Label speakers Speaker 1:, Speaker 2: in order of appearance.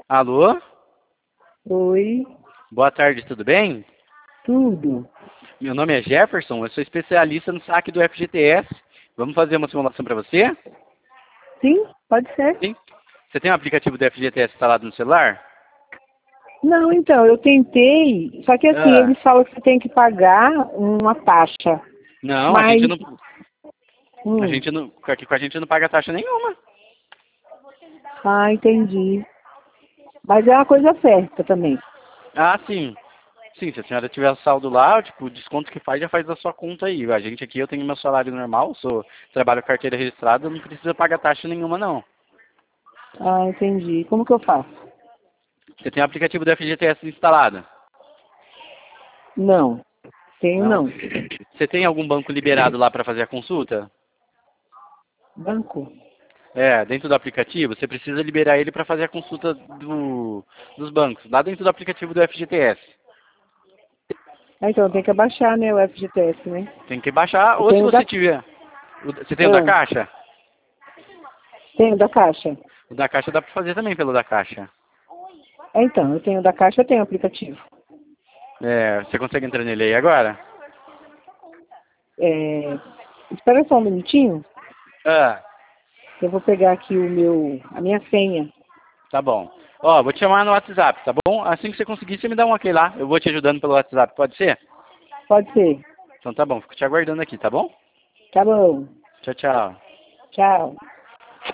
Speaker 1: Alô?
Speaker 2: Oi,
Speaker 1: Boa tarde, tudo bem?
Speaker 2: tudo.
Speaker 1: Meu nome é Jefferson, eu sou especialista no saque do FGTS. Vamos fazer uma simulação para você?
Speaker 2: Sim, pode ser.
Speaker 1: Sim. Você tem o aplicativo do FGTS instalado no celular?
Speaker 2: Não, então, eu tentei, só que assim,
Speaker 1: Ah,
Speaker 2: eles falam que você tem que pagar uma taxa.
Speaker 1: não, a
Speaker 2: Mas,
Speaker 1: gente não,
Speaker 2: hum,
Speaker 1: aqui com a gente não paga taxa nenhuma.
Speaker 2: entendi. Mas é uma coisa certa também.
Speaker 1: Ah, sim. Sim, se a senhora tiver saldo lá, tipo, o desconto que faz já faz da sua conta aí. A gente aqui, eu tenho meu salário normal, trabalho com carteira registrada, não precisa pagar taxa nenhuma, não.
Speaker 2: Entendi. Como que eu faço?
Speaker 1: Você tem o aplicativo do FGTS instalado?
Speaker 2: Não, tenho
Speaker 1: Não.
Speaker 2: não.
Speaker 1: Você tem algum banco liberado lá para fazer a consulta?
Speaker 2: Banco?
Speaker 1: É, dentro do aplicativo, você precisa liberar ele para fazer a consulta dos bancos, lá dentro do aplicativo do FGTS.
Speaker 2: Então, tem que abaixar, né, o FGTS, né?
Speaker 1: Tem que baixar,
Speaker 2: Eu
Speaker 1: ou se
Speaker 2: tenho da,
Speaker 1: você tiver. Você tem o da Caixa?
Speaker 2: tenho da Caixa.
Speaker 1: O da Caixa dá para fazer também pelo da Caixa.
Speaker 2: Então, eu tenho da Caixa, eu tenho aplicativo.
Speaker 1: É, você consegue entrar nele aí agora?
Speaker 2: É, espera só um minutinho,
Speaker 1: Ah,
Speaker 2: eu vou pegar aqui a minha senha.
Speaker 1: tá bom. Ó, vou te chamar no WhatsApp, tá bom? Assim que você conseguir, você me dá um ok lá. Eu vou te ajudando pelo WhatsApp, pode ser?
Speaker 2: Pode ser.
Speaker 1: Então tá bom, fico te aguardando aqui, tá bom?
Speaker 2: Tá bom.
Speaker 1: Tchau, tchau.
Speaker 2: Tchau.